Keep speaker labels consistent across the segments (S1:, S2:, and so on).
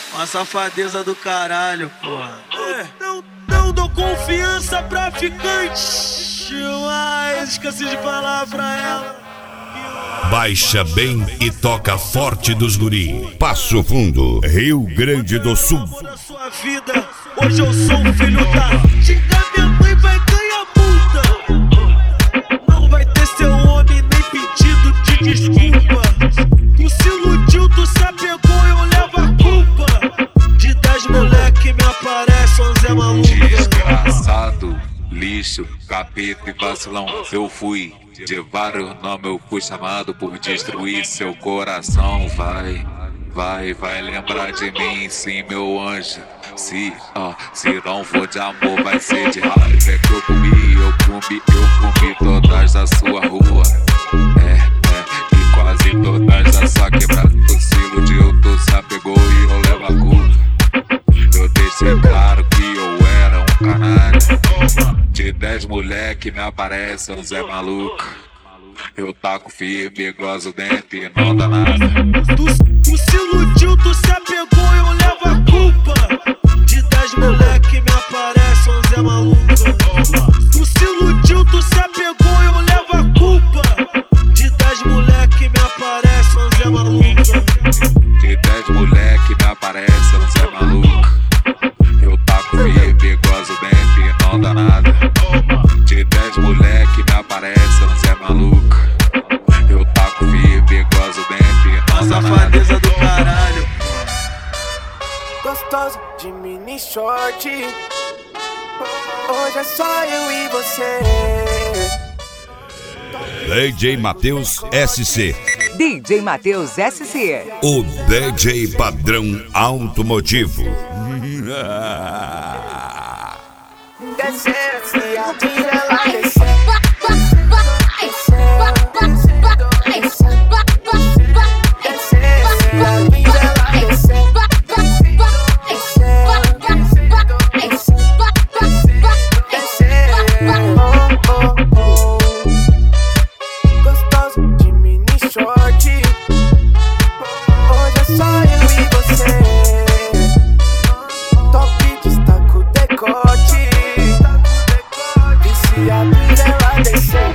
S1: Uma safadeza do caralho, porra.
S2: Não dou confiança pra ficante. Mas esqueci de falar pra ela.
S3: Baixa bem e toca forte dos guri. Passo Fundo, Rio Grande do Sul.
S2: Na sua vida, hoje eu sou um filho da... Xingar minha mãe vai ganhar multa. Não vai ter seu homem nem pedido de desculpa. Tu se iludiu, tu se apegou, eu levo a culpa. De 10 moleque me aparece, 11 é maluco.
S4: Desgraçado, lixo, capeta e vacilão. Eu fui de vários nomes, eu fui chamado por destruir seu coração. Vai lembrar de mim, sim, meu anjo. Se não for de amor, vai ser de raiva. É que eu comi todas da sua rua. E quase todas da sua quebrada. Tu se iludiu, tu se apegou e eu levo a culpa. Eu deixei claro que eu era um canalha. De 10 moleque me aparece um Zé maluco. Eu taco firme, gozo dentro e não dá nada.
S2: Tu se iludiu, tu se apegou, eu levo a culpa. De 10 moleque me aparece, 11 é maluco. Tu se iludiu, tu se apegou, eu levo a culpa. De 10 moleque me aparece, 11 é maluco.
S4: De 10 moleque me aparece, 11 é maluco. Eu taco firme, gozo dentro e não dá nada. De 10 moleque me aparece, 11 é maluco. Eu taco firme, gozo dentro e não dá nada.
S1: Safadeza do caralho.
S5: Gostoso de mini short. Hoje é só eu e você.
S3: DJ Matheus SC.
S6: DJ Matheus SC.
S3: O DJ padrão automotivo.
S5: Descer assim, a vida lá descer. Gostoso de mini short. Hoje é só eu e você. Top destaca o decote. Viciado nela descer.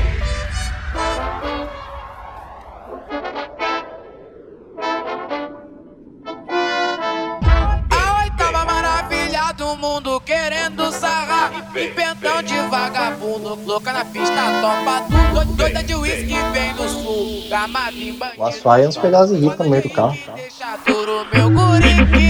S7: A oitava maravilha do mundo querendo sarrar. Inventão de vagabundo, louca na pista, topa tudo. Doida de uísque vem do sul. Gamada em banho.
S8: O Açaí é uns pedaços de ripa no meio do carro.
S7: Deixa duro meu guri.